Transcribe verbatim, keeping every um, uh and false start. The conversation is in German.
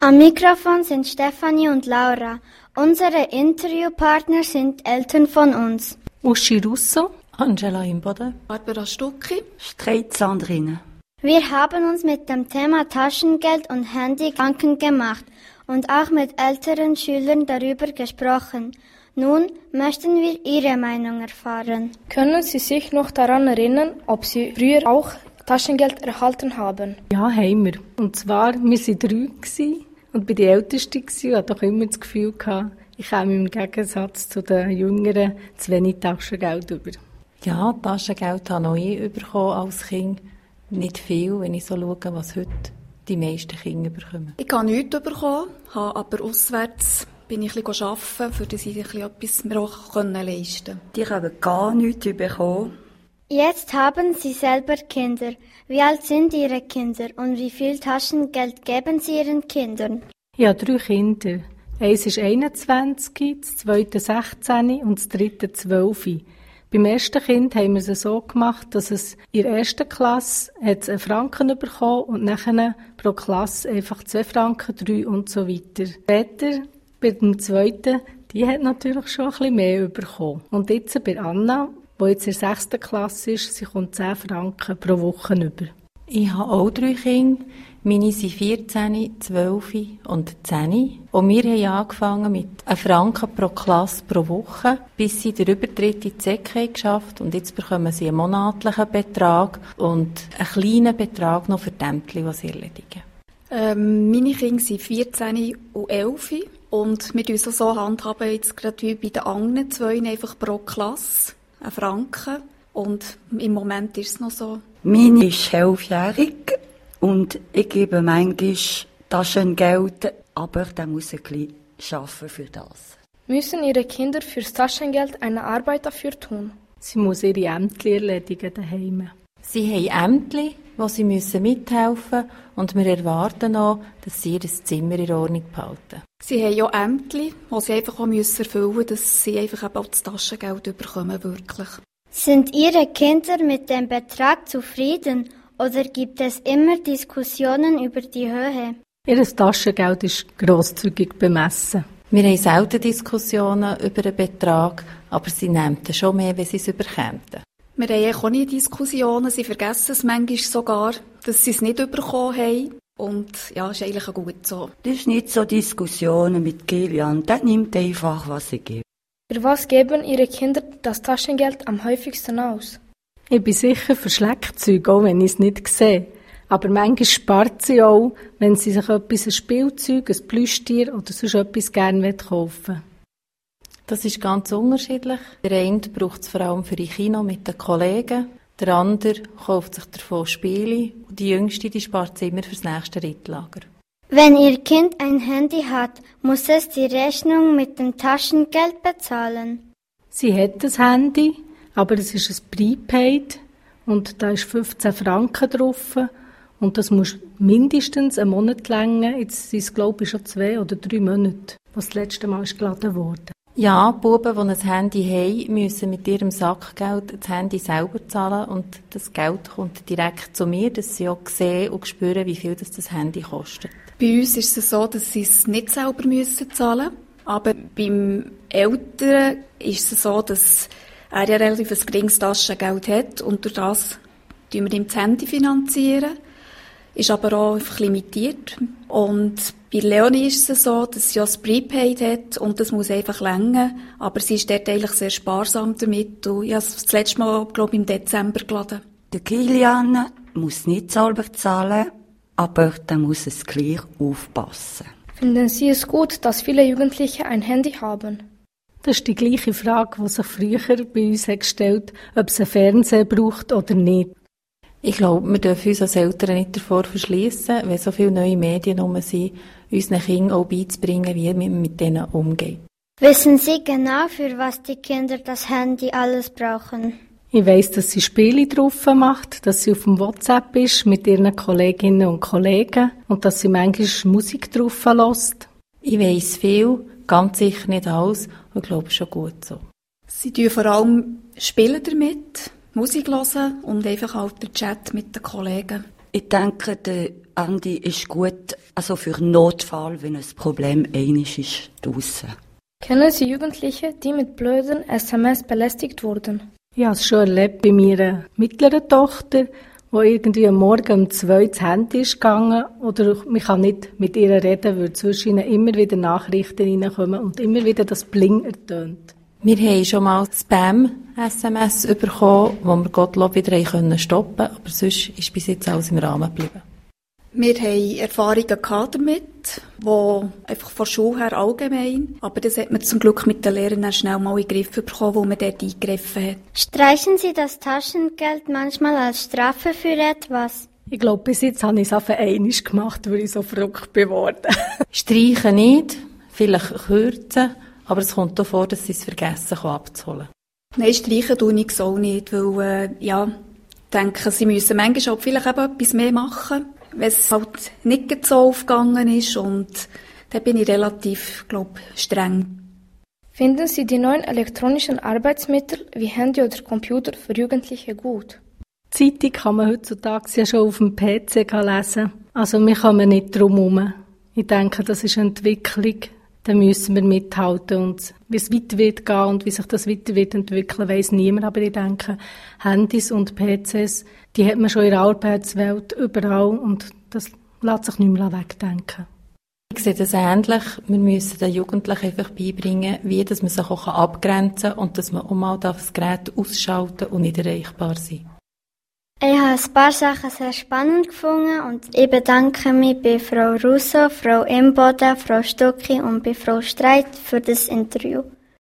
Am Mikrofon sind Stefanie und Laura. Unsere Interviewpartner sind Eltern von uns. Uschi Russo, Angela Imboden, Barbara Stucki, Streit Sandrine. Wir haben uns mit dem Thema Taschengeld und Handy Gedanken gemacht und auch mit älteren Schülern darüber gesprochen. Nun möchten wir Ihre Meinung erfahren. Können Sie sich noch daran erinnern, ob Sie früher auch Taschengeld erhalten haben? Ja, haben wir. Und zwar, wir waren drei und bin die Älteste und hatte doch immer das Gefühl gehabt, ich käme im Gegensatz zu den Jüngeren zu wenig Taschengeld über. Ja, Taschengeld habe auch ich bekommen als Kind. Nicht viel, wenn ich so schaue, was heute die meisten Kinder bekommen. Ich habe nichts bekommen, habe aber auswärts bin ich ein bisschen arbeiten, für das ich etwas mir auch leisten konnte. Die haben gar nichts bekommen. Jetzt haben Sie selber Kinder. Wie alt sind Ihre Kinder und wie viel Taschengeld geben Sie Ihren Kindern? Ich habe drei Kinder. Eins ist einundzwanzig, das zweite sechzehn und das dritte zwölf. Beim ersten Kind haben wir es so gemacht, dass es in der ersten Klasse hat einen Franken bekommen und nachher pro Klasse einfach zwei Franken, drei und so weiter. Später, bei dem zweiten, die hat natürlich schon ein bisschen mehr bekommen. Und jetzt bei Anna, die jetzt in der sechsten Klasse ist, sie kommt zehn Franken pro Woche über. Ich habe auch drei Kinder. Meine sind vierzehn, zwölf und zehn. Und wir haben angefangen mit einem Franken pro Klasse pro Woche, bis sie den Übertritt in die Säcke haben geschafft. Und jetzt bekommen sie einen monatlichen Betrag und einen kleinen Betrag noch für die Ämter, die sie erledigen. Ähm, meine Kinder sind vierzehn und elf. Und wir handhaben so handhaben jetzt gerade wie bei den anderen zwei einfach pro Klasse einen Franken. Und im Moment ist es noch so. Meine ist elfjährig und ich gebe manchmal Taschengeld, aber dann muss ich ein bisschen arbeiten für das. Müssen Ihre Kinder fürs Taschengeld eine Arbeit dafür tun? Sie muss ihre Ämter erledigen daheim. Sie haben Ämter, wo sie müssen mithelfen müssen, und wir erwarten auch, dass sie ihr Zimmer in Ordnung behalten. Sie haben auch Ämter, die sie einfach auch erfüllen müssen, dass sie einfach auch das Taschengeld bekommen, wirklich. Sind Ihre Kinder mit dem Betrag zufrieden oder gibt es immer Diskussionen über die Höhe? Ihr Taschengeld ist grosszügig bemessen. Wir haben selten Diskussionen über den Betrag, aber sie nehmen schon mehr, wenn sie es überkämen. Wir haben auch nie Diskussionen, sie vergessen es manchmal sogar, dass sie es nicht bekommen haben. Und ja, ist eigentlich auch gut so. Das ist nicht so Diskussionen mit Kilian, der nimmt einfach, was ich gebe. Für was geben Ihre Kinder das Taschengeld am häufigsten aus? Ich bin sicher für Schleckzeug, auch wenn ich es nicht sehe. Aber manchmal spart sie auch, wenn sie sich etwas, ein Spielzeug, ein Plüschtier oder sonst etwas gerne kaufen will. Das ist ganz unterschiedlich. Der eine braucht es vor allem für die Kino mit den Kollegen. Der andere kauft sich davon Spiele. Und die Jüngste, die spart sie immer fürs nächste Rittlager. Wenn Ihr Kind ein Handy hat, muss es die Rechnung mit dem Taschengeld bezahlen. Sie hat ein Handy, aber es ist ein Prepaid und da ist fünfzehn Franken drauf. Und das muss mindestens einen Monat lang. Jetzt sind es, glaube ich, schon zwei oder drei Monate, was das letzte Mal ist geladen wurde. Ja, die Buben, die ein Handy haben, müssen mit ihrem Sackgeld das Handy selber zahlen und das Geld kommt direkt zu mir, dass sie auch sehen und spüren, wie viel das, das Handy kostet. Bei uns ist es so, dass sie es nicht selber müssen zahlen müssen, aber beim Älteren ist es so, dass er ja relativ ein geringes Taschengeld hat und durch das finanzieren wir ihm das Handy finanzieren. Ist aber auch einfach limitiert. Und bei Leonie ist es so, dass sie ja das Prepaid hat und das muss einfach länger. Aber sie ist dort eigentlich sehr sparsam damit. Und ich habe es das letzte Mal, glaube ich, im Dezember geladen. Der Kilian muss nicht selber zahlen, aber dann muss es gleich aufpassen. Finden Sie es gut, dass viele Jugendliche ein Handy haben? Das ist die gleiche Frage, die sich früher bei uns gestellt hat, ob es einen Fernseher braucht oder nicht. Ich glaube, wir dürfen uns als Eltern nicht davor verschliessen, wenn so viele neue Medien herum sind, unseren Kindern auch beizubringen, wie man mit denen umgeht. Wissen Sie genau, für was die Kinder das Handy alles brauchen? Ich weiss, dass sie Spiele drauf macht, dass sie auf dem WhatsApp ist mit ihren Kolleginnen und Kollegen und dass sie manchmal Musik drauf lässt. Ich weiss viel, ganz sicher nicht alles und ich glaube schon gut so. Sie tun vor allem spielen damit, Musik hören und einfach halt den Chat mit den Kollegen. Ich denke, der Andi ist gut, also für Notfall, wenn ein Problem einig ist draussen. Kennen Sie Jugendliche, die mit blöden S M S belästigt wurden? Ich habe es schon erlebt bei meiner mittleren Tochter, wo irgendwie am Morgen um zwei das Handy ist gegangen oder ich kann nicht mit ihr reden, weil zwischen ihnen immer wieder Nachrichten reinkommen und immer wieder das Bling ertönt. Wir haben schon mal Spam-S M S bekommen, wo wir Gottlob wieder stoppen konnten, aber sonst ist bis jetzt alles im Rahmen geblieben. Wir haben Erfahrungen damit, die einfach von der Schule her allgemein, aber das hat man zum Glück mit den Lehrern schnell mal in den Griff bekommen, wo man dort eingegriffen hat. Streichen Sie das Taschengeld manchmal als Strafe für etwas? Ich glaube, bis jetzt habe ich es auf einmal gemacht, weil ich so verrückt geworden bin. Streichen nicht, vielleicht kürzen, aber es kommt auch vor, dass sie es vergessen abzuholen. Nein, streichen tue ich auch nicht, weil, äh, ja, ich denke, sie müssen manchmal auch vielleicht eben etwas mehr machen, wenn es halt nicht so aufgegangen ist und da bin ich relativ, glaube streng. Finden Sie die neuen elektronischen Arbeitsmittel wie Handy oder Computer für Jugendliche gut? Zeitung kann man heutzutage ja schon auf dem P C lesen. Also wir kommen nicht drum herum. Ich denke, das ist eine Entwicklung. Da müssen wir mithalten und wie es weiter wird gehen und wie sich das weiter wird entwickeln, weiss niemand. Aber ich denke, Handys und P Cs, die hat man schon in der Arbeitswelt überall und das lässt sich nicht mehr wegdenken. Ich sehe das ähnlich. Wir müssen den Jugendlichen einfach beibringen, wie dass man sich auch abgrenzen kann und dass man auch mal das Gerät ausschalten und nicht erreichbar sein. Ich habe ein paar Sachen sehr spannend gefunden und ich bedanke mich bei Frau Russo, Frau Imboden, Frau Stucki und bei Frau Streit für das Interview.